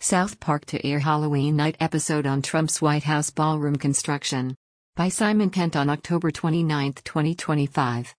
South Park to air Halloween night episode on Trump's White House ballroom construction. By Simon Kent on October 29, 2025.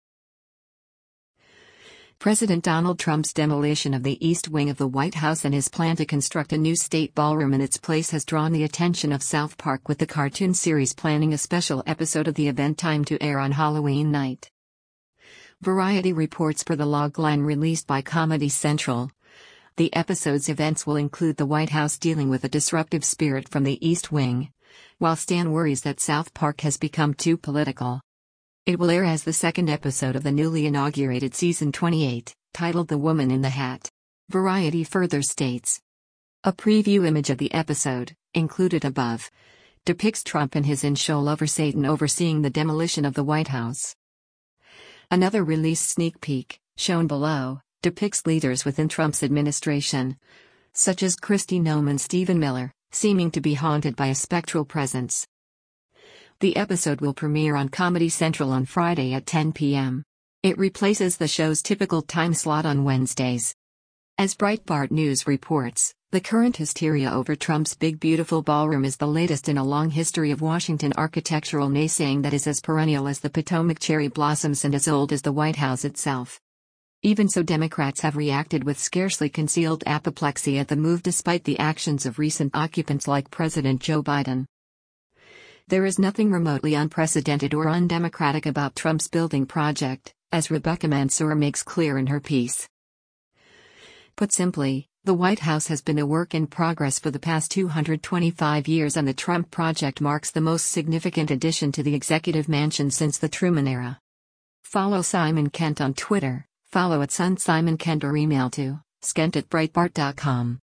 President Donald Trump's demolition of the East Wing of the White House and his plan to construct a new state ballroom in its place has drawn the attention of South Park, with the cartoon series planning a special episode of the event timed to air on Halloween night. Variety reports per the logline released by Comedy Central. The episode's events will include the White House dealing with a disruptive spirit from the East Wing, while Stan worries that South Park has become too political. It will air as the second episode of the newly inaugurated season 28, titled The Woman in the Hat. Variety further states. A preview image of the episode, included above, depicts Trump and his in-show lover Satan overseeing the demolition of the White House. Another released sneak peek, shown below, depicts leaders within Trump's administration, such as Kristi Noem and Stephen Miller, seeming to be haunted by a spectral presence. The episode will premiere on Comedy Central on Friday at 10 p.m. It replaces the show's typical time slot on Wednesdays. As Breitbart News reports, the current hysteria over Trump's big beautiful ballroom is the latest in a long history of Washington architectural naysaying that is as perennial as the Potomac cherry blossoms and as old as the White House itself. Even so, Democrats have reacted with scarcely concealed apoplexy at the move, despite the actions of recent occupants like President Joe Biden. There is nothing remotely unprecedented or undemocratic about Trump's building project, as Rebecca Mansour makes clear in her piece. Put simply, the White House has been a work in progress for the past 225 years, and the Trump project marks the most significant addition to the executive mansion since the Truman era. Follow Simon Kent on Twitter. Follow @SunSimonKent or email to skent@breitbart.com.